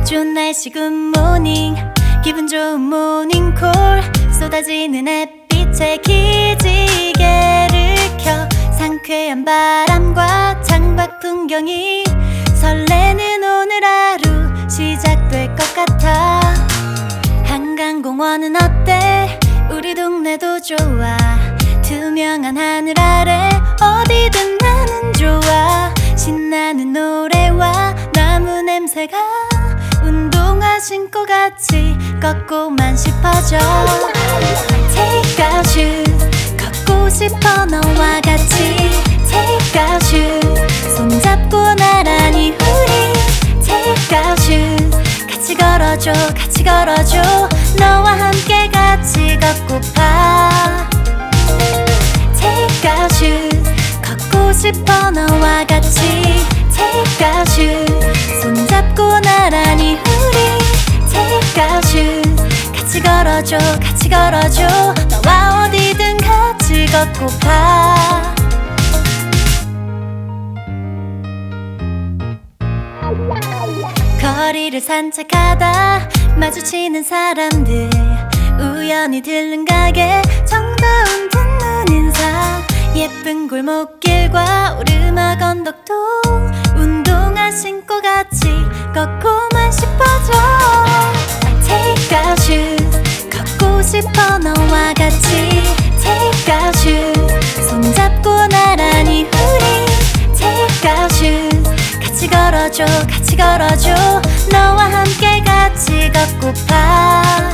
좋은 날씨 굿모닝 기분 좋은 모닝콜 쏟아지는 햇빛에 기지개를 켜 상쾌한 바람과 창밖 풍경이 설레는 오늘 하루 시작될 것 같아. 한강공원은 어때? 우리 동네도 좋아. 투명한 하늘 아래 어디든 나는 좋아. 신나는 노래와 나무 냄새가 운동화 신고 같이 걷고만 싶어져. Take out shoes 걷고 싶어 너와 같이. Take out shoes 손잡고 나란히 우리. Take out shoes 같이 걸어줘 같이 걸어줘 너와 함께 같이 걷고파. Take out shoes 걷고 싶어 너와 같이. Take out shoes 손잡고 나란히 우리. Take out shoes 같이 걸어줘 같이 걸어줘 너와 어디든 같이 걷고파. 거리를 산책하다 마주치는 사람들 우연히 들른 가게 정다운 듣는 인사 예쁜 골목길과 오르막 언덕도 운동화 신고 같이 걷고만 싶어져. Take out shoes 걷고 싶어 너와 같이. Take out shoes 손잡고 나란히 우리. Take out shoes 같이 걸어줘 같이 걸어줘 너와 함께 같이 걷고파.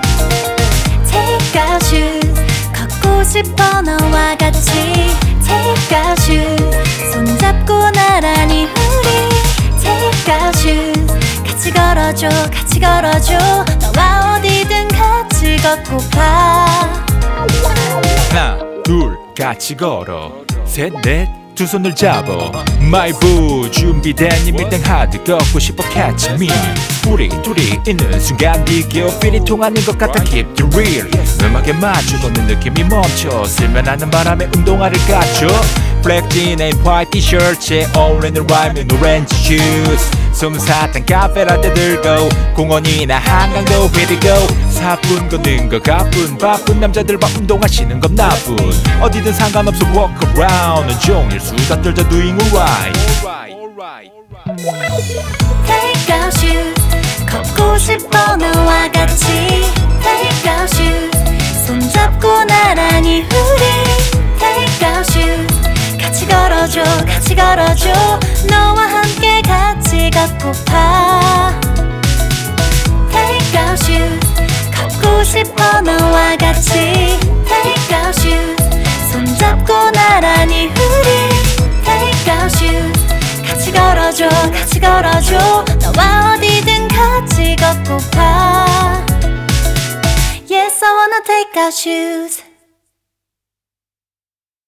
Take out shoes 걷고 싶어 너와 같이. Take out shoes 손잡고 나란히 우리. Take out shoes 같이 걸어줘 같이 걸어줘 너와 어디든 같이 걷고파. 하나 둘 같이 걸어 셋 넷 두 손을 잡아 My boo 준비된 이 밀당 하드 걷고 싶어 catch me. 우리 둘이 있는 순간 비교 필이 통하는 것 같아 keep it real. 음악에 맞춰 걷는 느낌이 멈춰 쓸면하는 바람에 운동화를 갖춰. Black jean and white t-shirt에 어울리는 rhyme는 orange shoes. 솜사탕 카페라떼 들고 공원이나 한강도 휘리고 4분 걷는 거 가뿐 바쁜 남자들과 운동하시는 건 나뿐. 어디든 상관없어 walk around 종일 수다 떨자 doing alright. Take out shoes 걷고 싶어 너와 같이. Take out shoes 손잡고 나란히 우리. Take out shoes 같이 걸어줘 같이 걸어줘 너와 함께 같이 걷고파. Take out shoes 걷고 싶어 너와 같이. Take out shoes 손잡고 나란히 우리. Take out shoes 같이 걸어줘 같이 걸어줘 너와 어디든 같이 걷고파. Yes I wanna take out shoes.